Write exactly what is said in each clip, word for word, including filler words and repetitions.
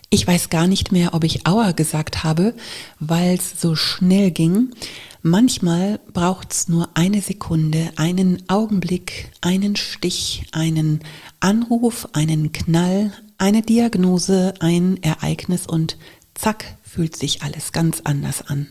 Ich weiß gar nicht mehr, ob ich Aua gesagt habe, weil es so schnell ging. Manchmal braucht es nur eine Sekunde, einen Augenblick, einen Stich, einen Anruf, einen Knall, eine Diagnose, ein Ereignis und zack, fühlt sich alles ganz anders an.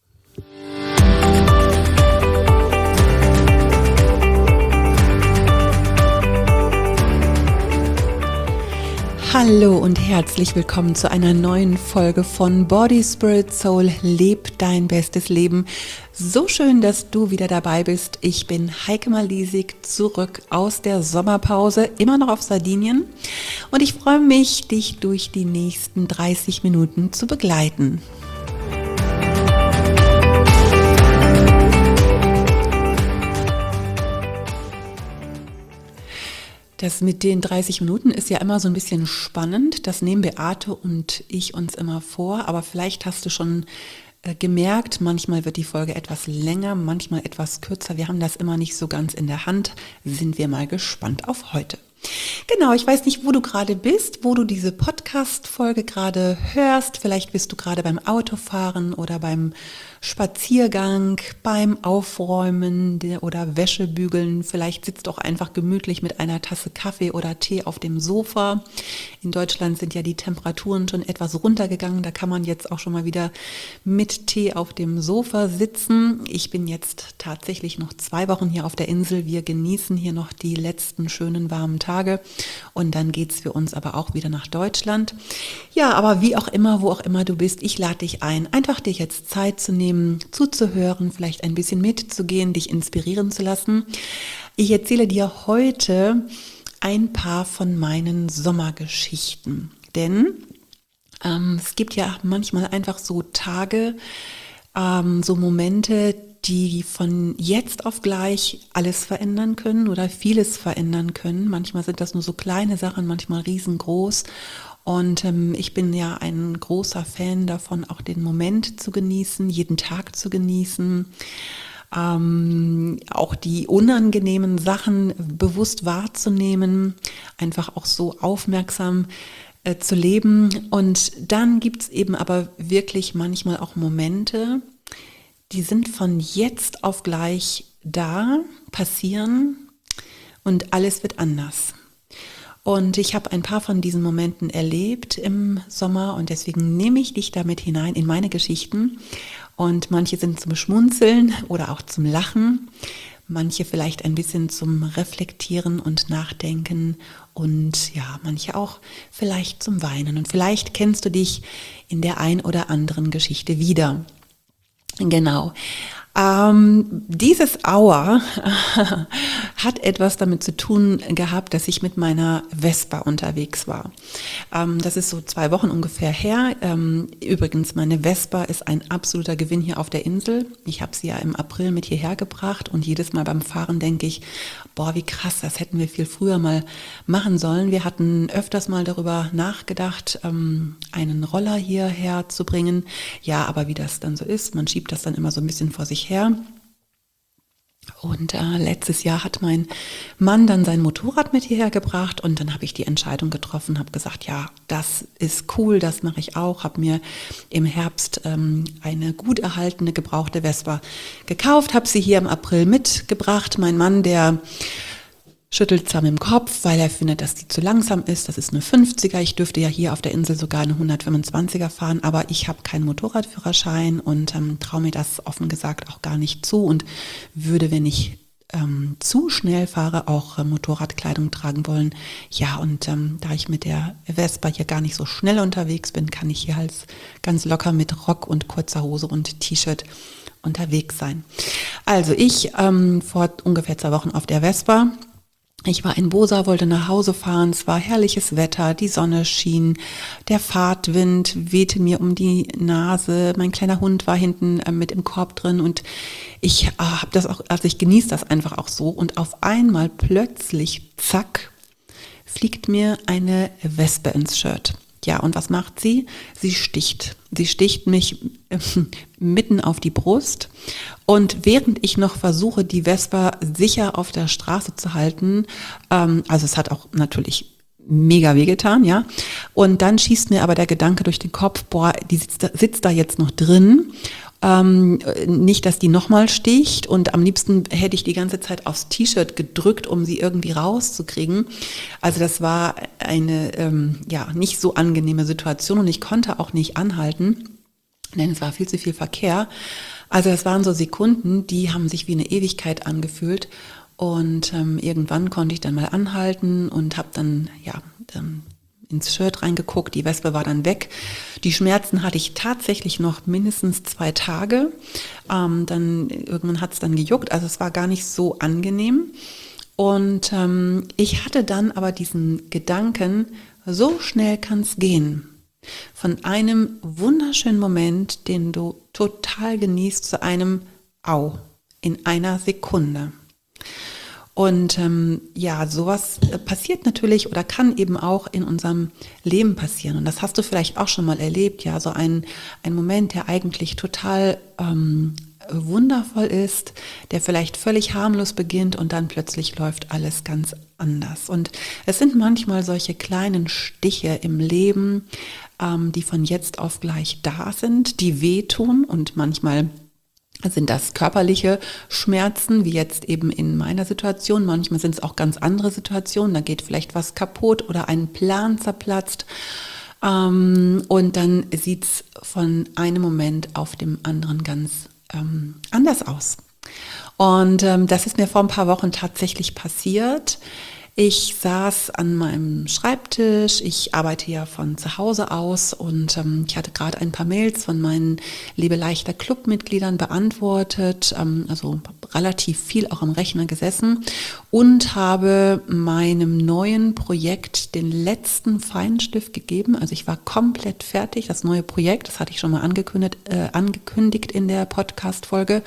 Hallo und herzlich willkommen zu einer neuen Folge von Body, Spirit, Soul, leb dein bestes Leben. So schön, dass du wieder dabei bist. Ich bin Heike Malisig, zurück aus der Sommerpause, immer noch auf Sardinien. Und ich freue mich, dich durch die nächsten dreißig Minuten zu begleiten. Das mit den dreißig Minuten ist ja immer so ein bisschen spannend. Das nehmen Beate und ich uns immer vor. Aber vielleicht hast du schon äh, gemerkt, manchmal wird die Folge etwas länger, manchmal etwas kürzer. Wir haben das immer nicht so ganz in der Hand. Sind wir mal gespannt auf heute. Genau, ich weiß nicht, wo du gerade bist, wo du diese Podcast-Folge gerade hörst. Vielleicht bist du gerade beim Autofahren oder beim Spaziergang, beim Aufräumen oder Wäschebügeln. Vielleicht sitzt du auch einfach gemütlich mit einer Tasse Kaffee oder Tee auf dem Sofa. In Deutschland sind ja die Temperaturen schon etwas runtergegangen. Da kann man jetzt auch schon mal wieder mit Tee auf dem Sofa sitzen. Ich bin jetzt tatsächlich noch zwei Wochen hier auf der Insel. Wir genießen hier noch die letzten schönen warmen Tage. Und dann geht's für uns aber auch wieder nach Deutschland. Ja, aber wie auch immer, wo auch immer du bist, ich lade dich ein, einfach dir jetzt Zeit zu nehmen, zuzuhören, vielleicht ein bisschen mitzugehen, dich inspirieren zu lassen. Ich erzähle dir heute ein paar von meinen Sommergeschichten, denn ähm, es gibt ja manchmal einfach so Tage, ähm, so Momente, die von jetzt auf gleich alles verändern können oder vieles verändern können. Manchmal sind das nur so kleine Sachen, manchmal riesengroß. Und ähm, ich bin ja ein großer Fan davon, auch den Moment zu genießen, jeden Tag zu genießen, ähm, auch die unangenehmen Sachen bewusst wahrzunehmen, einfach auch so aufmerksam äh, zu leben. Und dann gibt es eben aber wirklich manchmal auch Momente, die sind von jetzt auf gleich da, passieren und alles wird anders. Und ich habe ein paar von diesen Momenten erlebt im Sommer und deswegen nehme ich dich damit hinein in meine Geschichten. Und manche sind zum Schmunzeln oder auch zum Lachen, manche vielleicht ein bisschen zum Reflektieren und Nachdenken und ja, manche auch vielleicht zum Weinen. Und vielleicht kennst du dich in der ein oder anderen Geschichte wieder. Genau. Ähm, dieses Aua hat etwas damit zu tun gehabt, dass ich mit meiner Vespa unterwegs war. Ähm, das ist so zwei Wochen ungefähr her. Ähm, übrigens, meine Vespa ist ein absoluter Gewinn hier auf der Insel. Ich habe sie ja im April mit hierher gebracht und jedes Mal beim Fahren denke ich, boah, wie krass, das hätten wir viel früher mal machen sollen. Wir hatten öfters mal darüber nachgedacht, ähm, einen Roller hierher zu bringen. Ja, aber wie das dann so ist, man schiebt das dann immer so ein bisschen vor sich her. Und äh, letztes Jahr hat mein Mann dann sein Motorrad mit hierher gebracht und dann habe ich die Entscheidung getroffen, habe gesagt, ja, das ist cool, das mache ich auch, habe mir im Herbst ähm, eine gut erhaltene gebrauchte Vespa gekauft, habe sie hier im April mitgebracht. Mein Mann, der schüttelt zwar mit dem Kopf, weil er findet, dass die zu langsam ist. Das ist eine fünfziger. Ich dürfte ja hier auf der Insel sogar eine hundertfünfundzwanziger fahren, aber ich habe keinen Motorradführerschein und ähm, traue mir das offen gesagt auch gar nicht zu und würde, wenn ich ähm, zu schnell fahre, auch äh, Motorradkleidung tragen wollen. Ja, und ähm, da ich mit der Vespa hier gar nicht so schnell unterwegs bin, kann ich hier halt ganz locker mit Rock und kurzer Hose und T-Shirt unterwegs sein. Also ich ähm, vor ungefähr zwei Wochen auf der Vespa. Ich war in Bosa, wollte nach Hause fahren, es war herrliches Wetter, die Sonne schien, der Fahrtwind wehte mir um die Nase, mein kleiner Hund war hinten äh, mit im Korb drin und ich äh, habe das auch, also ich genieße das einfach auch so und auf einmal plötzlich, zack, fliegt mir eine Wespe ins Shirt. Ja, und was macht sie? Sie sticht. Sie sticht mich äh, mitten auf die Brust. Und während ich noch versuche, die Vespa sicher auf der Straße zu halten, ähm, also es hat auch natürlich mega wehgetan, ja. Und dann schießt mir aber der Gedanke durch den Kopf, boah, die sitzt da, sitzt da jetzt noch drin. Ähm, nicht, dass die nochmal sticht, und am liebsten hätte ich die ganze Zeit aufs T-Shirt gedrückt, um sie irgendwie rauszukriegen. Also das war eine ähm, ja nicht so angenehme Situation, und ich konnte auch nicht anhalten, denn es war viel zu viel Verkehr. Also das waren so Sekunden, die haben sich wie eine Ewigkeit angefühlt, und ähm, irgendwann konnte ich dann mal anhalten und habe dann ja dann ins Shirt reingeguckt, die Wespe war dann weg. Die Schmerzen hatte ich tatsächlich noch mindestens zwei Tage. Ähm, dann irgendwann hat es dann gejuckt, also es war gar nicht so angenehm. Und ähm, ich hatte dann aber diesen Gedanken, so schnell kann es gehen. Von einem wunderschönen Moment, den du total genießt, zu einem Au in einer Sekunde. Und ähm, ja, sowas passiert natürlich oder kann eben auch in unserem Leben passieren. Und das hast du vielleicht auch schon mal erlebt, ja, so ein, ein Moment, der eigentlich total ähm, wundervoll ist, der vielleicht völlig harmlos beginnt, und dann plötzlich läuft alles ganz anders. Und es sind manchmal solche kleinen Stiche im Leben, ähm, die von jetzt auf gleich da sind, die wehtun, und manchmal sind das körperliche Schmerzen, wie jetzt eben in meiner Situation. Manchmal sind es auch ganz andere Situationen, da geht vielleicht was kaputt oder ein Plan zerplatzt. Ähm, und dann sieht es von einem Moment auf dem anderen ganz ähm, anders aus. Und ähm, das ist mir vor ein paar Wochen tatsächlich passiert. Ich saß an meinem Schreibtisch, ich arbeite ja von zu Hause aus, und ähm, ich hatte gerade ein paar Mails von meinen Lebeleichter Clubmitgliedern beantwortet, ähm, also relativ viel auch am Rechner gesessen, und habe meinem neuen Projekt den letzten Feinstift gegeben. Also ich war komplett fertig, das neue Projekt, das hatte ich schon mal angekündigt, äh, angekündigt in der Podcast-Folge.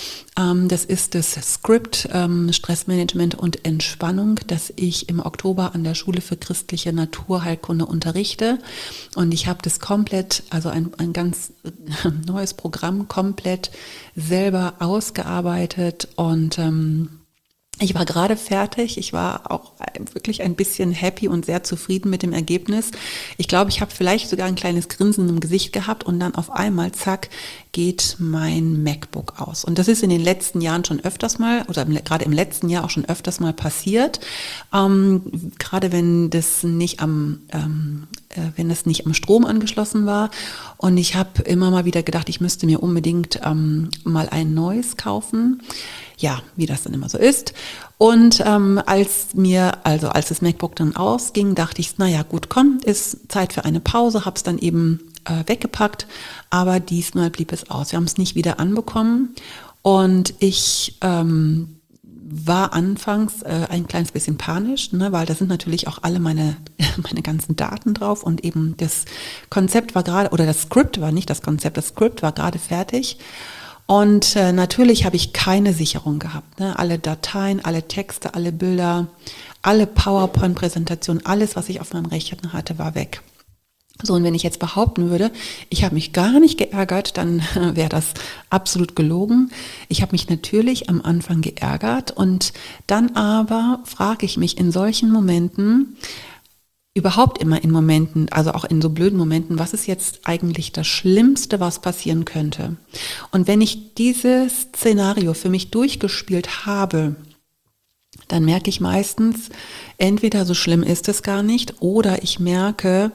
Das ist das Skript ähm, Stressmanagement und Entspannung, das ich im Oktober an der Schule für christliche Naturheilkunde unterrichte. Und ich habe das komplett, also ein, ein ganz neues Programm komplett selber ausgearbeitet, und ähm, ich war gerade fertig, ich war auch wirklich ein bisschen happy und sehr zufrieden mit dem Ergebnis. Ich glaube, ich habe vielleicht sogar ein kleines Grinsen im Gesicht gehabt, und dann auf einmal, zack, geht mein MacBook aus. Und das ist in den letzten Jahren schon öfters mal, oder im, gerade im letzten Jahr auch schon öfters mal passiert. Ähm, gerade wenn das nicht am, ähm, äh, wenn das nicht am Strom angeschlossen war. Und ich habe immer mal wieder gedacht, ich müsste mir unbedingt ähm, mal ein neues kaufen. Ja, wie das dann immer so ist. Und ähm, als mir, also als das MacBook dann ausging, dachte ich, naja gut, komm, ist Zeit für eine Pause, hab's dann eben äh, weggepackt, aber diesmal blieb es aus. Wir haben es nicht wieder anbekommen, und ich ähm, war anfangs äh, ein kleines bisschen panisch, ne, weil da sind natürlich auch alle meine, meine ganzen Daten drauf, und eben das Konzept war gerade, oder das Skript war nicht das Konzept, das Skript war gerade fertig. Und äh, natürlich habe ich keine Sicherung gehabt. Ne? Alle Dateien, alle Texte, alle Bilder, alle PowerPoint-Präsentationen, alles, was ich auf meinem Rechner hatte, war weg. So, und wenn ich jetzt behaupten würde, ich habe mich gar nicht geärgert, dann äh, wäre das absolut gelogen. Ich habe mich natürlich am Anfang geärgert, und dann aber frage ich mich in solchen Momenten, überhaupt immer in Momenten, also auch in so blöden Momenten, was ist jetzt eigentlich das Schlimmste, was passieren könnte? Und wenn ich dieses Szenario für mich durchgespielt habe, dann merke ich meistens, entweder so schlimm ist es gar nicht, oder ich merke,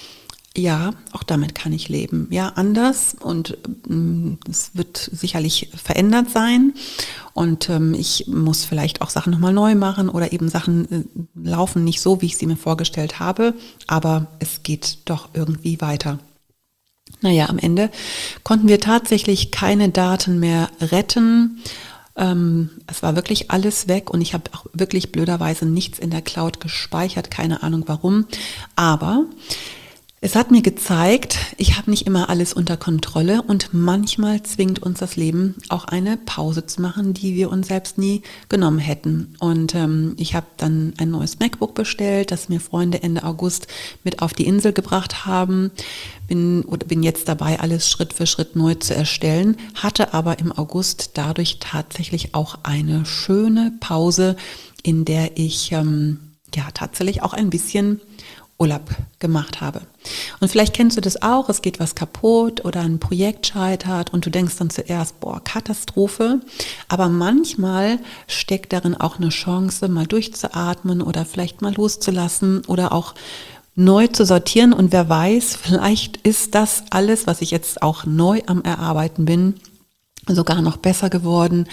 ja, auch damit kann ich leben. Ja, anders, und ähm, es wird sicherlich verändert sein, und ähm, ich muss vielleicht auch Sachen nochmal neu machen, oder eben Sachen äh, laufen nicht so, wie ich sie mir vorgestellt habe, aber es geht doch irgendwie weiter. Naja, am Ende konnten wir tatsächlich keine Daten mehr retten. Ähm, es war wirklich alles weg, und ich habe auch wirklich blöderweise nichts in der Cloud gespeichert, keine Ahnung warum, aber es hat mir gezeigt, ich habe nicht immer alles unter Kontrolle, und manchmal zwingt uns das Leben auch eine Pause zu machen, die wir uns selbst nie genommen hätten. Und ähm, ich habe dann ein neues MacBook bestellt, das mir Freunde Ende August mit auf die Insel gebracht haben. Bin, oder bin jetzt dabei, alles Schritt für Schritt neu zu erstellen, hatte aber im August dadurch tatsächlich auch eine schöne Pause, in der ich ähm, ja tatsächlich auch ein bisschen Urlaub gemacht habe. Und vielleicht kennst du das auch, es geht was kaputt oder ein Projekt scheitert und du denkst dann zuerst, boah, Katastrophe. Aber manchmal steckt darin auch eine Chance, mal durchzuatmen oder vielleicht mal loszulassen oder auch neu zu sortieren. Und wer weiß, vielleicht ist das alles, was ich jetzt auch neu am Erarbeiten bin, sogar noch besser geworden,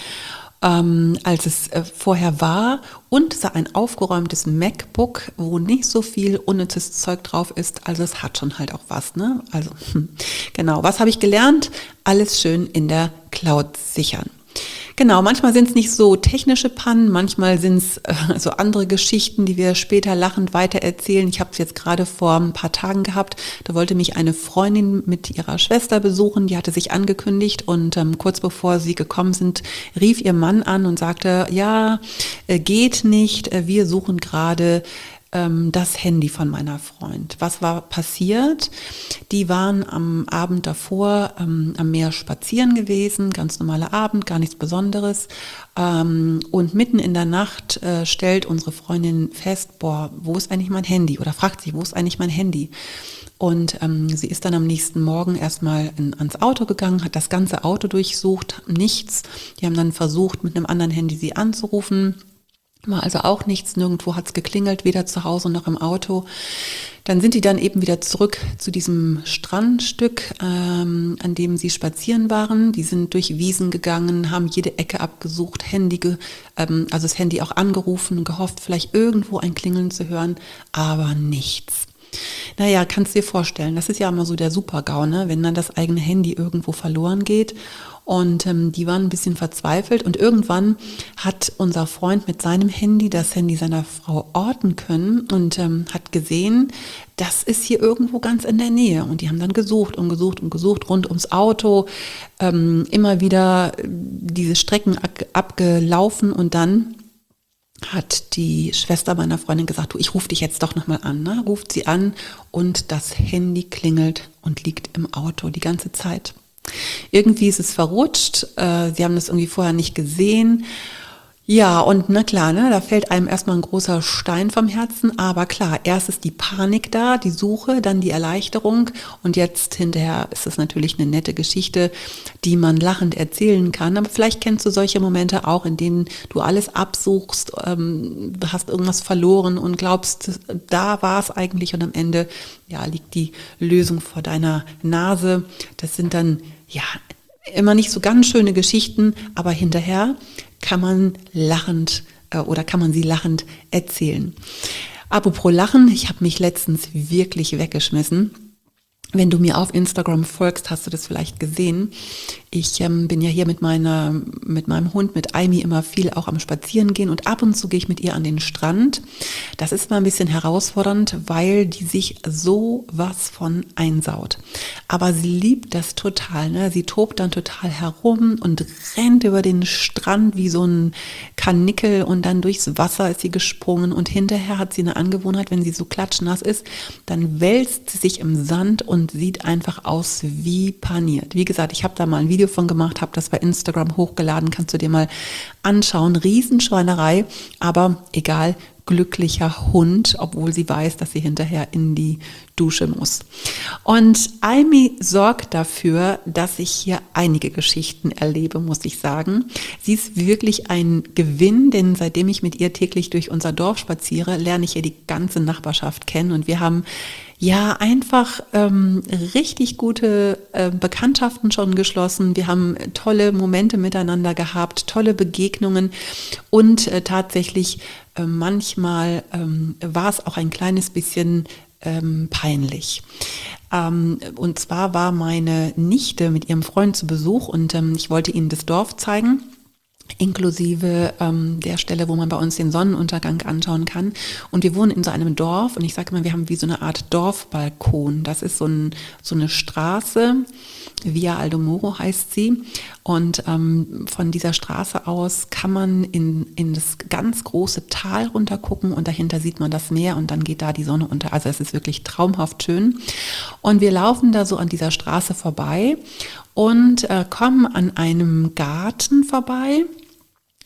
ähm, als es äh, vorher war. Und es ist ein aufgeräumtes MacBook, wo nicht so viel unnützes Zeug drauf ist. Also es hat schon halt auch was, ne? Also hm. Genau, was habe ich gelernt? Alles schön in der Cloud sichern. Genau, manchmal sind es nicht so technische Pannen, manchmal sind es äh, so andere Geschichten, die wir später lachend weitererzählen. Ich habe es jetzt gerade vor ein paar Tagen gehabt, da wollte mich eine Freundin mit ihrer Schwester besuchen, die hatte sich angekündigt und ähm, kurz bevor sie gekommen sind, rief ihr Mann an und sagte, ja, äh, geht nicht, äh, wir suchen gerade das Handy von meiner Freund. Was war passiert? Die waren am Abend davor ähm, am Meer spazieren gewesen, ganz normaler Abend, gar nichts Besonderes. Ähm, und mitten in der Nacht äh, stellt unsere Freundin fest, boah, wo ist eigentlich mein Handy? Oder fragt sich, wo ist eigentlich mein Handy? Und ähm, sie ist dann am nächsten Morgen erstmal in, ans Auto gegangen, hat das ganze Auto durchsucht, nichts. Die haben dann versucht, mit einem anderen Handy sie anzurufen. War also auch nichts, nirgendwo hat's geklingelt, weder zu Hause noch im Auto. Dann sind die dann eben wieder zurück zu diesem Strandstück, ähm, an dem sie spazieren waren. Die sind durch Wiesen gegangen, haben jede Ecke abgesucht, Handy, ge, ähm, also das Handy auch angerufen und gehofft, vielleicht irgendwo ein Klingeln zu hören, aber nichts. Naja, kannst dir vorstellen, das ist ja immer so der Super-GAU, ne? Wenn dann das eigene Handy irgendwo verloren geht. Und ähm, die waren ein bisschen verzweifelt und irgendwann hat unser Freund mit seinem Handy das Handy seiner Frau orten können und ähm, hat gesehen, das ist hier irgendwo ganz in der Nähe. Und die haben dann gesucht und gesucht und gesucht rund ums Auto, ähm, immer wieder diese Strecken ab- abgelaufen und dann hat die Schwester meiner Freundin gesagt, du, ich rufe dich jetzt doch nochmal an. Ne? Ruft sie an und das Handy klingelt und liegt im Auto die ganze Zeit. Irgendwie ist es verrutscht, äh, sie haben das irgendwie vorher nicht gesehen. Ja, und na klar, ne, da fällt einem erstmal ein großer Stein vom Herzen, aber klar, erst ist die Panik da, die Suche, dann die Erleichterung und jetzt hinterher ist es natürlich eine nette Geschichte, die man lachend erzählen kann, aber vielleicht kennst du solche Momente auch, in denen du alles absuchst, ähm, hast irgendwas verloren und glaubst, da war es eigentlich und am Ende, ja, liegt die Lösung vor deiner Nase. Das sind dann, ja, immer nicht so ganz schöne Geschichten, aber hinterher kann man lachend äh, oder kann man sie lachend erzählen. Apropos Lachen, ich habe mich letztens wirklich weggeschmissen. Wenn du mir auf Instagram folgst, hast du das vielleicht gesehen. Ich ähm, bin ja hier mit meiner, mit meinem Hund, mit Aimi immer viel auch am Spazierengehen und ab und zu gehe ich mit ihr an den Strand. Das ist mal ein bisschen herausfordernd, weil die sich so was von einsaut. Aber sie liebt das total, ne? Sie tobt dann total herum und rennt über den Strand wie so ein Karnickel und dann durchs Wasser ist sie gesprungen und hinterher hat sie eine Angewohnheit, wenn sie so klatschnass ist, dann wälzt sie sich im Sand und sieht einfach aus wie paniert. Wie gesagt, ich habe da mal ein Video von gemacht, habe das bei Instagram hochgeladen, kannst du dir mal anschauen. Riesenschweinerei, aber egal, glücklicher Hund, obwohl sie weiß, dass sie hinterher in die Dusche muss. Und Aimi sorgt dafür, dass ich hier einige Geschichten erlebe, muss ich sagen. Sie ist wirklich ein Gewinn, denn seitdem ich mit ihr täglich durch unser Dorf spaziere, lerne ich ihr die ganze Nachbarschaft kennen und wir haben ja einfach ähm, richtig gute äh, Bekanntschaften schon geschlossen. Wir haben tolle Momente miteinander gehabt, tolle Begegnungen und äh, tatsächlich äh, manchmal ähm, war es auch ein kleines bisschen ähm, peinlich. Ähm, und zwar war meine Nichte mit ihrem Freund zu Besuch und ähm, ich wollte ihnen das Dorf zeigen, inklusive ähm, der Stelle, wo man bei uns den Sonnenuntergang anschauen kann. Und wir wohnen in so einem Dorf und ich sage mal, wir haben wie so eine Art Dorfbalkon. Das ist so, ein, so eine Straße, Via Aldomoro heißt sie. Und ähm, von dieser Straße aus kann man in, in das ganz große Tal runter gucken und dahinter sieht man das Meer und dann geht da die Sonne unter. Also es ist wirklich traumhaft schön. Und wir laufen da so an dieser Straße vorbei und äh, kommen an einem Garten vorbei.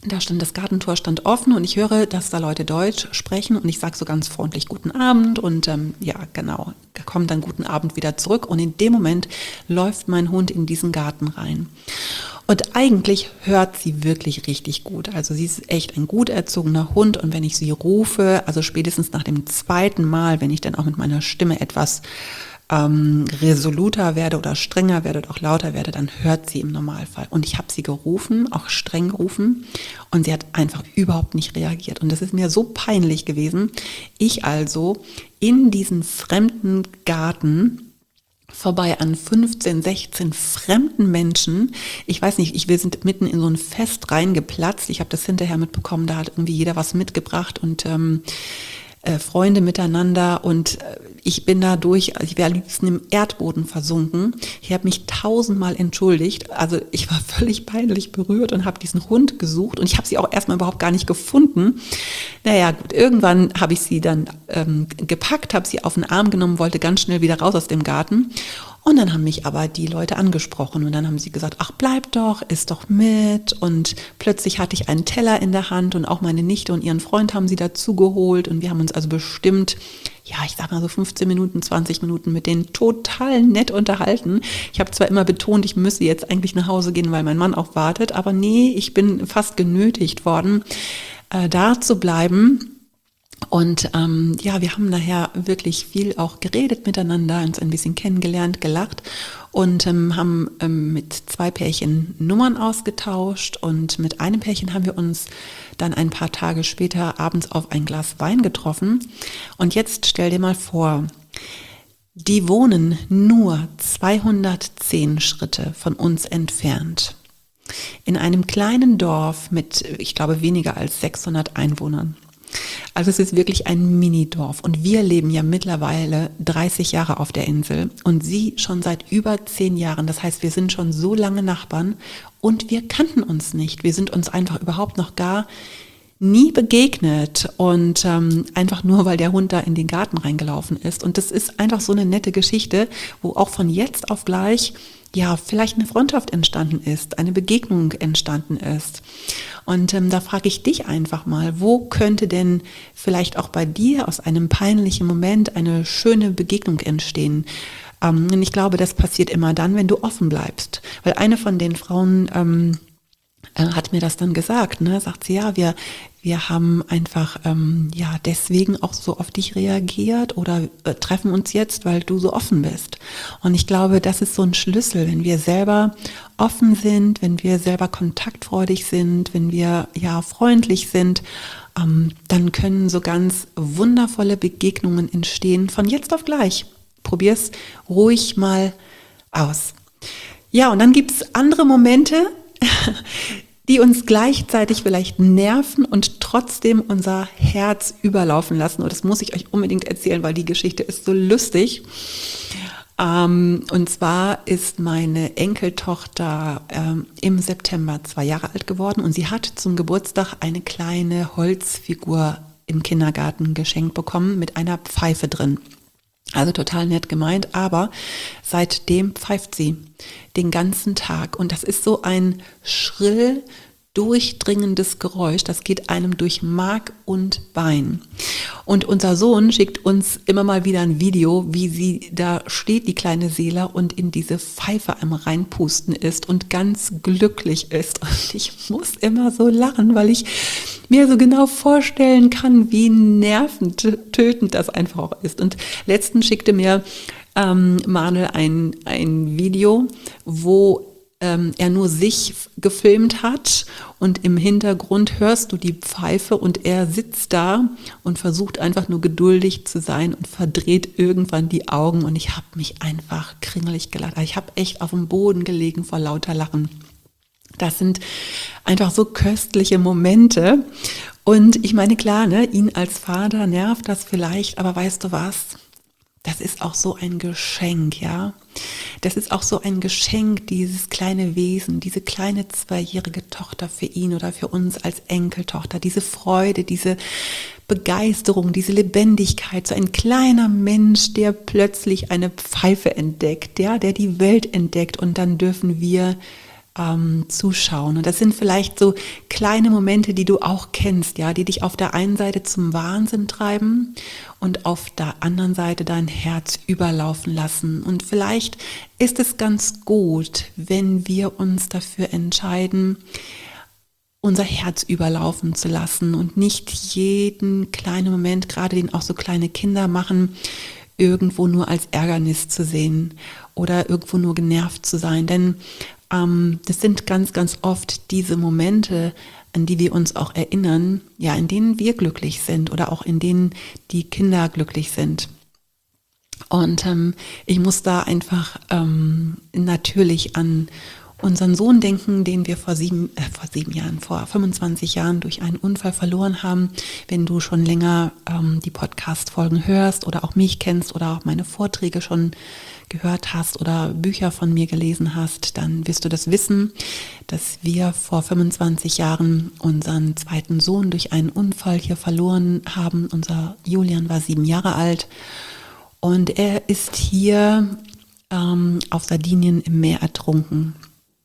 Da stand das Gartentor stand offen und ich höre, dass da Leute Deutsch sprechen und ich sage so ganz freundlich guten Abend und ähm, ja genau, komme dann guten Abend wieder zurück und in dem Moment läuft mein Hund in diesen Garten rein. Und eigentlich hört sie wirklich richtig gut. Also sie ist echt ein gut erzogener Hund und wenn ich sie rufe, also spätestens nach dem zweiten Mal, wenn ich dann auch mit meiner Stimme etwas ähm, resoluter werde oder strenger werde oder auch lauter werde, dann hört sie im Normalfall. Und ich habe sie gerufen, auch streng gerufen und sie hat einfach überhaupt nicht reagiert. Und das ist mir so peinlich gewesen. Ich also in diesen fremden Garten vorbei an fünfzehn, sechzehn fremden Menschen. Ich weiß nicht, ich, wir sind mitten in so ein Fest reingeplatzt. Ich habe das hinterher mitbekommen, da hat irgendwie jeder was mitgebracht und ähm, äh, Freunde miteinander und äh, ich bin da durch, also ich wäre am liebsten im Erdboden versunken. Ich habe mich tausendmal entschuldigt. Also ich war völlig peinlich berührt und habe diesen Hund gesucht und ich habe sie auch erstmal überhaupt gar nicht gefunden. Naja, gut, irgendwann habe ich sie dann ähm, gepackt, habe sie auf den Arm genommen, wollte ganz schnell wieder raus aus dem Garten. Und dann haben mich aber die Leute angesprochen und dann haben sie gesagt, ach bleib doch, iss doch mit. Und plötzlich hatte ich einen Teller in der Hand und auch meine Nichte und ihren Freund haben sie dazu geholt und wir haben uns also bestimmt, ja, ich sag mal so fünfzehn Minuten, zwanzig Minuten mit denen total nett unterhalten. Ich habe zwar immer betont, ich müsse jetzt eigentlich nach Hause gehen, weil mein Mann auch wartet, aber nee, ich bin fast genötigt worden, äh, da zu bleiben. Und ähm, ja, wir haben nachher wirklich viel auch geredet miteinander, uns ein bisschen kennengelernt, gelacht und ähm, haben ähm, mit zwei Pärchen Nummern ausgetauscht und mit einem Pärchen haben wir uns dann ein paar Tage später abends auf ein Glas Wein getroffen. Und jetzt stell dir mal vor, die wohnen nur zweihundertzehn Schritte von uns entfernt. In einem kleinen Dorf mit, ich glaube, weniger als sechshundert Einwohnern. Also es ist wirklich ein Minidorf und wir leben ja mittlerweile dreißig Jahre auf der Insel und sie schon seit über zehn Jahren. Das heißt, wir sind schon so lange Nachbarn und wir kannten uns nicht. Wir sind uns einfach überhaupt noch gar nie begegnet und ähm, einfach nur, weil der Hund da in den Garten reingelaufen ist. Und das ist einfach so eine nette Geschichte, wo auch von jetzt auf gleich ja vielleicht eine Freundschaft entstanden ist, eine Begegnung entstanden ist. Und ähm, da frage ich dich einfach mal, wo könnte denn vielleicht auch bei dir aus einem peinlichen Moment eine schöne Begegnung entstehen? Ähm, und ich glaube, das passiert immer dann, wenn du offen bleibst. Weil eine von den Frauen ähm, äh, hat mir das dann gesagt, ne? Sagt sie, ja, wir, wir haben einfach ähm, ja deswegen auch so auf dich reagiert oder äh, treffen uns jetzt, weil du so offen bist. Und ich glaube, das ist so ein Schlüssel, wenn wir selber offen sind, wenn wir selber kontaktfreudig sind, wenn wir ja freundlich sind, ähm, dann können so ganz wundervolle Begegnungen entstehen von jetzt auf gleich. Probier's ruhig mal aus. Ja, und dann gibt's andere Momente, die uns gleichzeitig vielleicht nerven und trotzdem unser Herz überlaufen lassen. Und das muss ich euch unbedingt erzählen, weil die Geschichte ist so lustig. Ähm, und zwar ist meine Enkeltochter ähm, im September zwei Jahre alt geworden und sie hat zum Geburtstag eine kleine Holzfigur im Kindergarten geschenkt bekommen mit einer Pfeife drin. Also total nett gemeint, aber seitdem pfeift sie den ganzen Tag und das ist so ein schrill durchdringendes Geräusch, das geht einem durch Mark und Bein. Und unser Sohn schickt uns immer mal wieder ein Video, wie sie da steht, die kleine Seele, und in diese Pfeife am Reinpusten ist und ganz glücklich ist. Und ich muss immer so lachen, weil ich mir so genau vorstellen kann, wie nerventötend das einfach auch ist. Und letztens schickte mir ähm, Manuel ein, ein Video, wo er nur sich gefilmt hat und im Hintergrund hörst du die Pfeife und er sitzt da und versucht einfach nur geduldig zu sein und verdreht irgendwann die Augen und ich habe mich einfach kringelig gelacht. Ich habe echt auf dem Boden gelegen vor lauter Lachen. Das sind einfach so köstliche Momente und ich meine, klar, ne, ihn als Vater nervt das vielleicht, aber weißt du was? Das ist auch so ein Geschenk, ja. Das ist auch so ein Geschenk, dieses kleine Wesen, diese kleine zweijährige Tochter für ihn oder für uns als Enkeltochter. Diese Freude, diese Begeisterung, diese Lebendigkeit. So ein kleiner Mensch, der plötzlich eine Pfeife entdeckt, ja, der die Welt entdeckt. Und dann dürfen wir ähm, zuschauen. Und das sind vielleicht so kleine Momente, die du auch kennst, ja, die dich auf der einen Seite zum Wahnsinn treiben und auf der anderen Seite dein Herz überlaufen lassen. Und vielleicht ist es ganz gut, wenn wir uns dafür entscheiden, unser Herz überlaufen zu lassen und nicht jeden kleinen Moment, gerade den auch so kleine Kinder machen, irgendwo nur als Ärgernis zu sehen oder irgendwo nur genervt zu sein. Denn ähm, das sind ganz, ganz oft diese Momente, an die wir uns auch erinnern, ja, in denen wir glücklich sind oder auch in denen die Kinder glücklich sind. Und ähm, ich muss da einfach ähm, natürlich an unseren Sohn denken, den wir vor sieben, äh, vor sieben Jahren, vor fünfundzwanzig Jahren durch einen Unfall verloren haben. Wenn du schon länger ähm, die Podcast-Folgen hörst oder auch mich kennst oder auch meine Vorträge schon gehört hast oder Bücher von mir gelesen hast, dann wirst du das wissen, dass wir vor fünfundzwanzig Jahren unseren zweiten Sohn durch einen Unfall hier verloren haben. Unser Julian war sieben Jahre alt und er ist hier ähm, auf Sardinien im Meer ertrunken.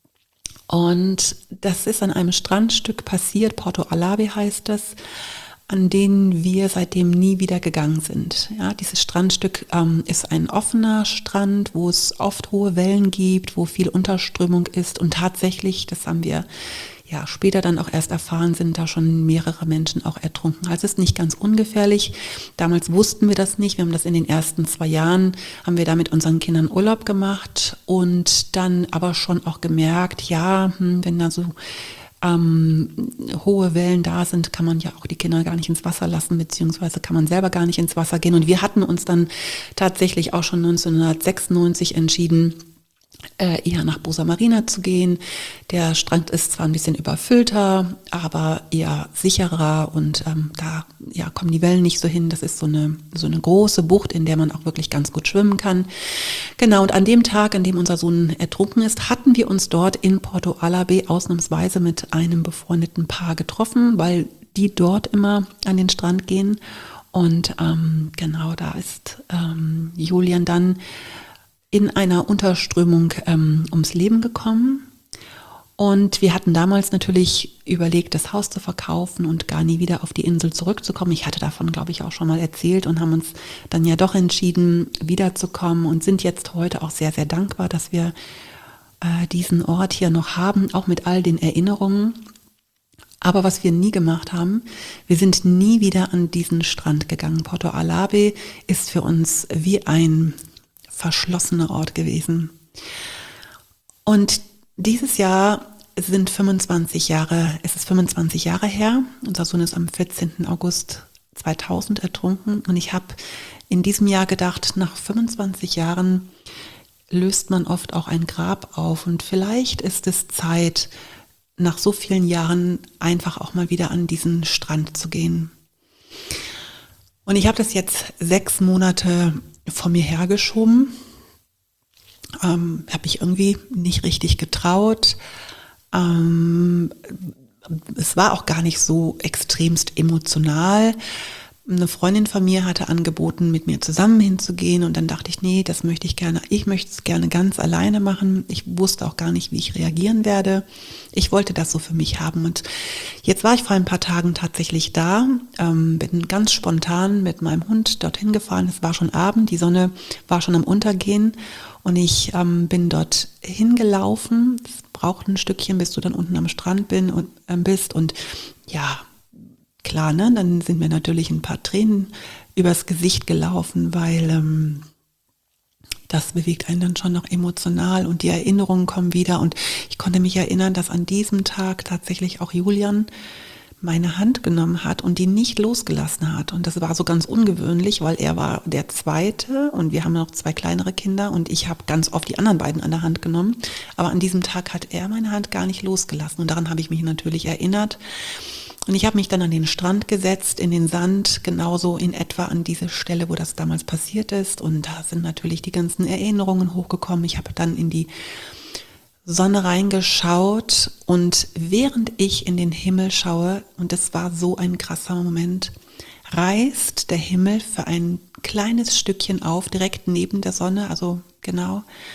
Und das ist an einem Strandstück passiert, Porto Alave heißt das, an denen wir seitdem nie wieder gegangen sind. Ja, dieses Strandstück ähm, ist ein offener Strand, wo es oft hohe Wellen gibt, wo viel Unterströmung ist und tatsächlich, das haben wir ja später dann auch erst erfahren, sind da schon mehrere Menschen auch ertrunken. Also es ist nicht ganz ungefährlich. Damals wussten wir das nicht. Wir haben das in den ersten zwei Jahren, haben wir da mit unseren Kindern Urlaub gemacht und dann aber schon auch gemerkt, ja, wenn da so ähm, hohe Wellen da sind, kann man ja auch die Kinder gar nicht ins Wasser lassen, beziehungsweise kann man selber gar nicht ins Wasser gehen. Und wir hatten uns dann tatsächlich auch schon neunzehnhundertsechsundneunzig entschieden, Äh, eher nach Bosa Marina zu gehen. Der Strand ist zwar ein bisschen überfüllter, aber eher sicherer und ähm, da ja, kommen die Wellen nicht so hin. Das ist so eine, so eine große Bucht, in der man auch wirklich ganz gut schwimmen kann. Genau, und an dem Tag, an dem unser Sohn ertrunken ist, hatten wir uns dort in Porto Alave ausnahmsweise mit einem befreundeten Paar getroffen, weil die dort immer an den Strand gehen. Und ähm, genau, da ist ähm, Julian dann in einer Unterströmung ähm, ums Leben gekommen. Und wir hatten damals natürlich überlegt, das Haus zu verkaufen und gar nie wieder auf die Insel zurückzukommen. Ich hatte davon, glaube ich, auch schon mal erzählt und haben uns dann ja doch entschieden, wiederzukommen und sind jetzt heute auch sehr, sehr dankbar, dass wir äh, diesen Ort hier noch haben, auch mit all den Erinnerungen. Aber was wir nie gemacht haben, wir sind nie wieder an diesen Strand gegangen. Porto Alave ist für uns wie ein verschlossener Ort gewesen. Und dieses Jahr sind fünfundzwanzig Jahre, es ist fünfundzwanzig Jahre her. Unser Sohn ist am vierzehnten August zweitausend ertrunken. Und ich habe in diesem Jahr gedacht, nach fünfundzwanzig Jahren löst man oft auch ein Grab auf. Und vielleicht ist es Zeit, nach so vielen Jahren einfach auch mal wieder an diesen Strand zu gehen. Und ich habe das jetzt sechs Monate vor mir hergeschoben, ähm, habe ich irgendwie nicht richtig getraut. Ähm, es war auch gar nicht so extremst emotional. Eine Freundin von mir hatte angeboten, mit mir zusammen hinzugehen und dann dachte ich, nee, das möchte ich gerne, ich möchte es gerne ganz alleine machen. Ich wusste auch gar nicht, wie ich reagieren werde. Ich wollte das so für mich haben und jetzt war ich vor ein paar Tagen tatsächlich da, ähm, bin ganz spontan mit meinem Hund dorthin gefahren. Es war schon Abend, die Sonne war schon am Untergehen und ich ähm, bin dort hingelaufen. Es braucht ein Stückchen, bis du dann unten am Strand bin und, äh, bist und ja, klar, ne? Dann sind mir natürlich ein paar Tränen übers Gesicht gelaufen, weil ähm, das bewegt einen dann schon noch emotional und die Erinnerungen kommen wieder. Und ich konnte mich erinnern, dass an diesem Tag tatsächlich auch Julian meine Hand genommen hat und die nicht losgelassen hat. Und das war so ganz ungewöhnlich, weil er war der Zweite und wir haben noch zwei kleinere Kinder und ich habe ganz oft die anderen beiden an der Hand genommen. Aber an diesem Tag hat er meine Hand gar nicht losgelassen und daran habe ich mich natürlich erinnert. Und ich habe mich dann an den Strand gesetzt, in den Sand, genauso in etwa an diese Stelle, wo das damals passiert ist. Und da sind natürlich die ganzen Erinnerungen hochgekommen. Ich habe dann in die Sonne reingeschaut und während ich in den Himmel schaue, und das war so ein krasser Moment, reißt der Himmel für ein kleines Stückchen auf, direkt neben der Sonne, also genau.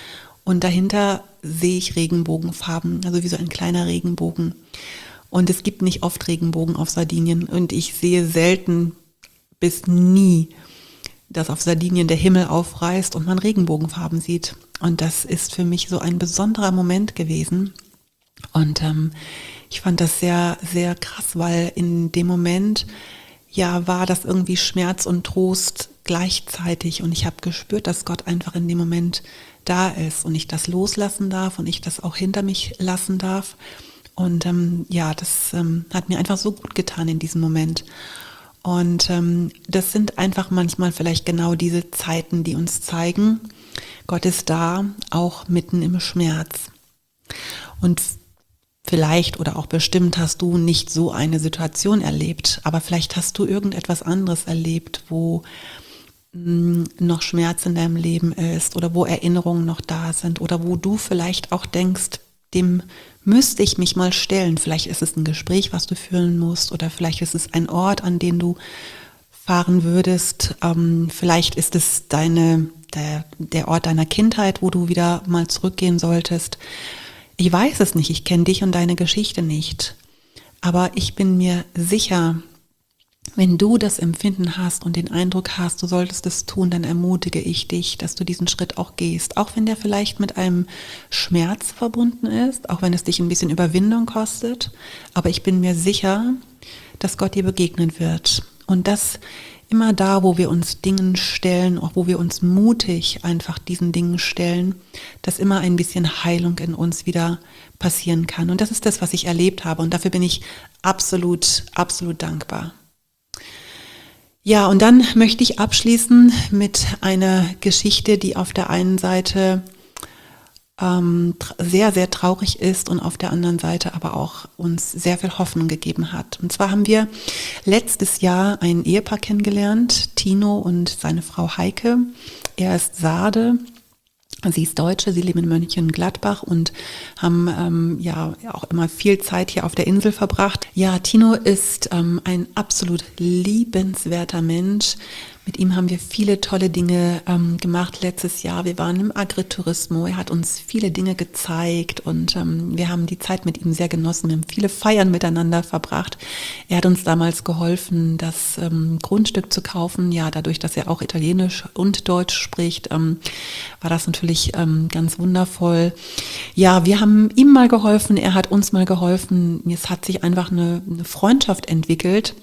und dahinter sehe ich Regenbogenfarben, also wie so ein kleiner Regenbogen. Und es gibt nicht oft Regenbogen auf Sardinien und ich sehe selten bis nie, dass auf Sardinien der Himmel aufreißt und man Regenbogenfarben sieht. Und das ist für mich so ein besonderer Moment gewesen. Und ähm, ich fand das sehr, sehr krass, weil in dem Moment, ja, war das irgendwie Schmerz und Trost gleichzeitig. Und ich habe gespürt, dass Gott einfach in dem Moment da ist und ich das loslassen darf und ich das auch hinter mich lassen darf. Und ähm, ja, das ähm, hat mir einfach so gut getan in diesem Moment. Und ähm, das sind einfach manchmal vielleicht genau diese Zeiten, die uns zeigen, Gott ist da, auch mitten im Schmerz. Und vielleicht oder auch bestimmt hast du nicht so eine Situation erlebt, aber vielleicht hast du irgendetwas anderes erlebt, wo mh, noch Schmerz in deinem Leben ist oder wo Erinnerungen noch da sind oder wo du vielleicht auch denkst, dem müsste ich mich mal stellen. Vielleicht ist es ein Gespräch, was du führen musst, oder vielleicht ist es ein Ort, an den du fahren würdest. Ähm, vielleicht ist es deine, der, der Ort deiner Kindheit, wo du wieder mal zurückgehen solltest. Ich weiß es nicht, ich kenne dich und deine Geschichte nicht. Aber ich bin mir sicher, wenn du das Empfinden hast und den Eindruck hast, du solltest es tun, dann ermutige ich dich, dass du diesen Schritt auch gehst. Auch wenn der vielleicht mit einem Schmerz verbunden ist, auch wenn es dich ein bisschen Überwindung kostet. Aber ich bin mir sicher, dass Gott dir begegnen wird. Und das immer da, wo wir uns Dingen stellen, auch wo wir uns mutig einfach diesen Dingen stellen, dass immer ein bisschen Heilung in uns wieder passieren kann. Und das ist das, was ich erlebt habe. Und dafür bin ich absolut, absolut dankbar. Ja, und dann möchte ich abschließen mit einer Geschichte, die auf der einen Seite ähm, sehr, sehr traurig ist und auf der anderen Seite aber auch uns sehr viel Hoffnung gegeben hat. Und zwar haben wir letztes Jahr ein Ehepaar kennengelernt, Tino und seine Frau Heike. Er ist Sarde. Sie ist Deutsche, sie leben in Mönchengladbach und haben ähm, ja auch immer viel Zeit hier auf der Insel verbracht. Ja, Tino ist ähm, ein absolut liebenswerter Mensch. Mit ihm haben wir viele tolle Dinge ähm, gemacht letztes Jahr. Wir waren im Agritourismo. Er hat uns viele Dinge gezeigt und ähm, wir haben die Zeit mit ihm sehr genossen. Wir haben viele Feiern miteinander verbracht. Er hat uns damals geholfen, das ähm, Grundstück zu kaufen. Ja, dadurch, dass er auch Italienisch und Deutsch spricht, ähm, war das natürlich ähm, ganz wundervoll. Ja, wir haben ihm mal geholfen. Er hat uns mal geholfen. Es hat sich einfach eine, eine Freundschaft entwickelt.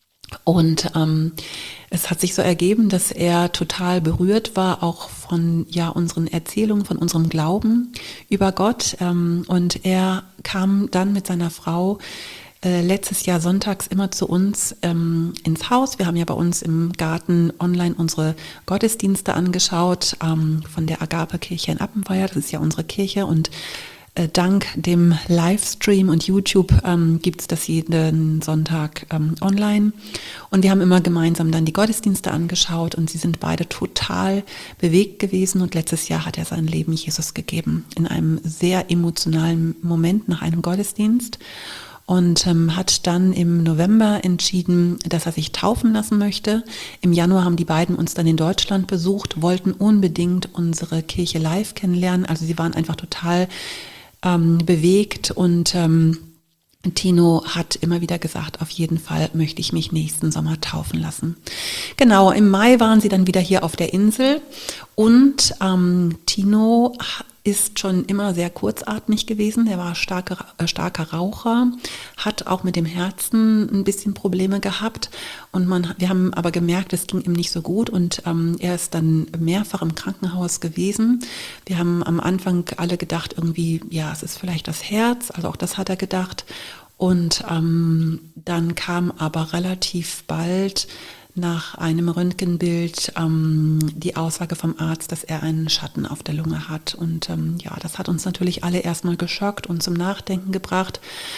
Und ähm, es hat sich so ergeben, dass er total berührt war, auch von ja unseren Erzählungen, von unserem Glauben über Gott. Ähm, und er kam dann mit seiner Frau äh, letztes Jahr sonntags immer zu uns ähm, ins Haus. Wir haben ja bei uns im Garten online unsere Gottesdienste angeschaut, ähm, von der Agape-Kirche in Appenweier. Das ist ja unsere Kirche, und dank dem Livestream und YouTube ähm, gibt es das jeden Sonntag ähm, online. Und wir haben immer gemeinsam dann die Gottesdienste angeschaut und sie sind beide total bewegt gewesen. Und letztes Jahr hat er sein Leben Jesus gegeben, in einem sehr emotionalen Moment nach einem Gottesdienst. Und ähm, hat dann im November entschieden, dass er sich taufen lassen möchte. Im Januar haben die beiden uns dann in Deutschland besucht, wollten unbedingt unsere Kirche live kennenlernen. Also sie waren einfach total Ähm, bewegt, und ähm, Tino hat immer wieder gesagt, auf jeden Fall möchte ich mich nächsten Sommer taufen lassen. Genau, im Mai waren sie dann wieder hier auf der Insel, und ähm, Tino ist schon immer sehr kurzatmig gewesen. Er war starker, äh, starker Raucher, hat auch mit dem Herzen ein bisschen Probleme gehabt, und man, wir haben aber gemerkt, es ging ihm nicht so gut, und ähm, er ist dann mehrfach im Krankenhaus gewesen. Wir haben am Anfang alle gedacht, irgendwie, ja, es ist vielleicht das Herz, also auch das hat er gedacht, und ähm, dann kam aber relativ bald nach einem Röntgenbild ähm, die Aussage vom Arzt, dass er einen Schatten auf der Lunge hat. Und ähm, ja, das hat uns natürlich alle erstmal geschockt und zum Nachdenken gebracht.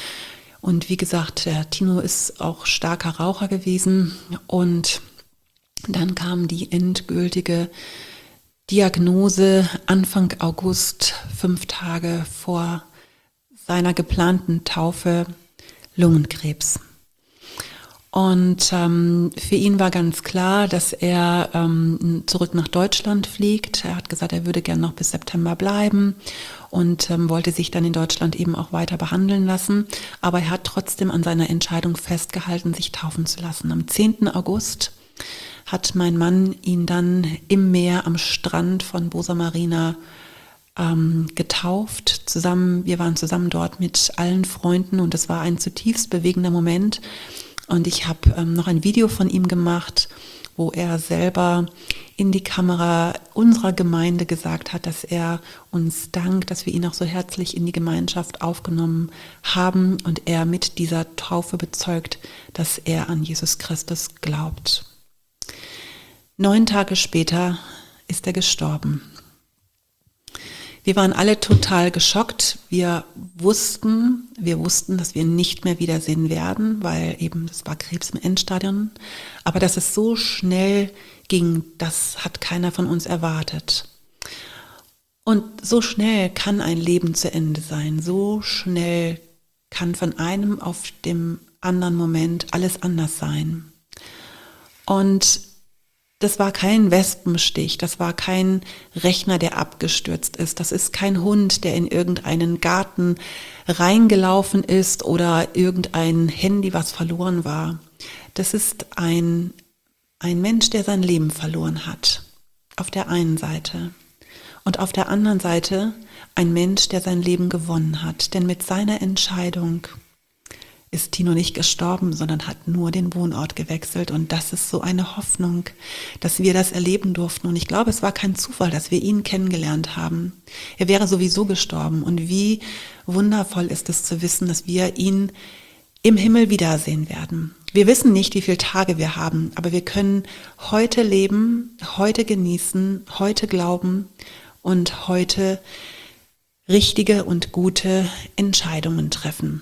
Und wie gesagt, der Tino ist auch starker Raucher gewesen. Und dann kam die endgültige Diagnose Anfang August, fünf Tage vor seiner geplanten Taufe, Lungenkrebs. Und ähm, für ihn war ganz klar, dass er ähm, zurück nach Deutschland fliegt. Er hat gesagt, er würde gern noch bis September bleiben und ähm, wollte sich dann in Deutschland eben auch weiter behandeln lassen. Aber er hat trotzdem an seiner Entscheidung festgehalten, sich taufen zu lassen. Am zehnten August hat mein Mann ihn dann im Meer am Strand von Bosa Marina ähm, getauft. Zusammen, wir waren zusammen dort mit allen Freunden und es war ein zutiefst bewegender Moment. Und ich habe ähm, noch ein Video von ihm gemacht, wo er selber in die Kamera unserer Gemeinde gesagt hat, dass er uns dankt, dass wir ihn auch so herzlich in die Gemeinschaft aufgenommen haben und er mit dieser Taufe bezeugt, dass er an Jesus Christus glaubt. Neun Tage später ist er gestorben. Wir waren alle total geschockt. Wir wussten, wir wussten, dass wir ihn nicht mehr wiedersehen werden, weil eben das war Krebs im Endstadium. Aber dass es so schnell ging, das hat keiner von uns erwartet. Und so schnell kann ein Leben zu Ende sein. So schnell kann von einem auf dem anderen Moment alles anders sein. Und das war kein Wespenstich, das war kein Rechner, der abgestürzt ist, das ist kein Hund, der in irgendeinen Garten reingelaufen ist oder irgendein Handy, was verloren war. Das ist ein, ein Mensch, der sein Leben verloren hat, auf der einen Seite. Und auf der anderen Seite ein Mensch, der sein Leben gewonnen hat, denn mit seiner Entscheidung ist Tino nicht gestorben, sondern hat nur den Wohnort gewechselt. Und das ist so eine Hoffnung, dass wir das erleben durften. Und ich glaube, es war kein Zufall, dass wir ihn kennengelernt haben. Er wäre sowieso gestorben. Und wie wundervoll ist es zu wissen, dass wir ihn im Himmel wiedersehen werden. Wir wissen nicht, wie viele Tage wir haben, aber wir können heute leben, heute genießen, heute glauben und heute richtige und gute Entscheidungen treffen.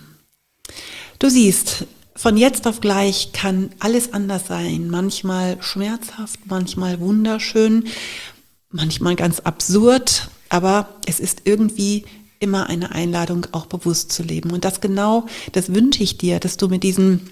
Du siehst, von jetzt auf gleich kann alles anders sein. Manchmal schmerzhaft, manchmal wunderschön, manchmal ganz absurd, aber es ist irgendwie immer eine Einladung, auch bewusst zu leben. Und das genau, das wünsche ich dir, dass du mit diesen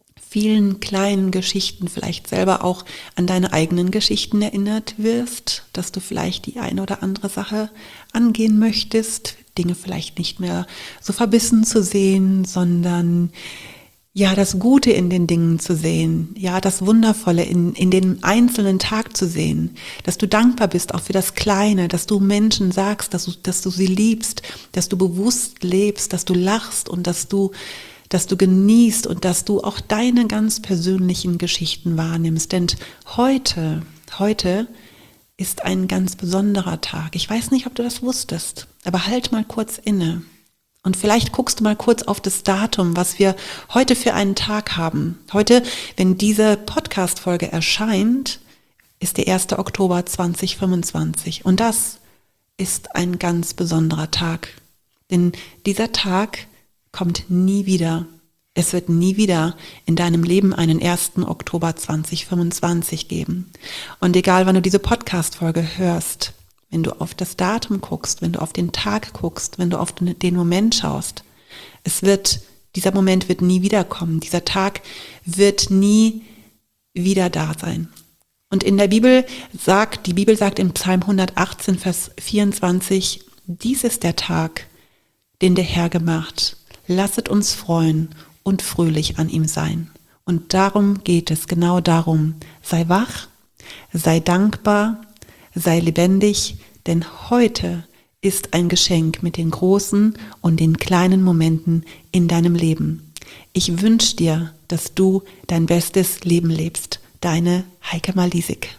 vielen kleinen Geschichten vielleicht selber auch an deine eigenen Geschichten erinnert wirst, dass du vielleicht die eine oder andere Sache angehen möchtest, Dinge vielleicht nicht mehr so verbissen zu sehen, sondern ja, das Gute in den Dingen zu sehen, ja, das Wundervolle in, in den einzelnen Tag zu sehen, dass du dankbar bist auch für das Kleine, dass du Menschen sagst, dass du, dass du sie liebst, dass du bewusst lebst, dass du lachst und dass du, dass du genießt und dass du auch deine ganz persönlichen Geschichten wahrnimmst. Denn heute, heute ist ein ganz besonderer Tag. Ich weiß nicht, ob du das wusstest, aber halt mal kurz inne. Und vielleicht guckst du mal kurz auf das Datum, was wir heute für einen Tag haben. Heute, wenn diese Podcast-Folge erscheint, ist der erste Oktober zweitausendfünfundzwanzig. Und das ist ein ganz besonderer Tag. Denn dieser Tag kommt nie wieder. Es wird nie wieder in deinem Leben einen ersten Oktober zweitausendfünfundzwanzig geben. Und egal, wann du diese Podcast-Folge hörst, wenn du auf das Datum guckst, wenn du auf den Tag guckst, wenn du auf den Moment schaust, es wird, dieser Moment wird nie wiederkommen. Dieser Tag wird nie wieder da sein. Und in der Bibel sagt, die Bibel sagt im Psalm hundertachtzehn, Vers vierundzwanzig, dies ist der Tag, den der Herr gemacht. Lasset uns freuen und fröhlich an ihm sein. Und darum geht es, genau darum. Sei wach, sei dankbar, sei lebendig, denn heute ist ein Geschenk mit den großen und den kleinen Momenten in deinem Leben. Ich wünsche dir, dass du dein bestes Leben lebst. Deine Heike Malisik.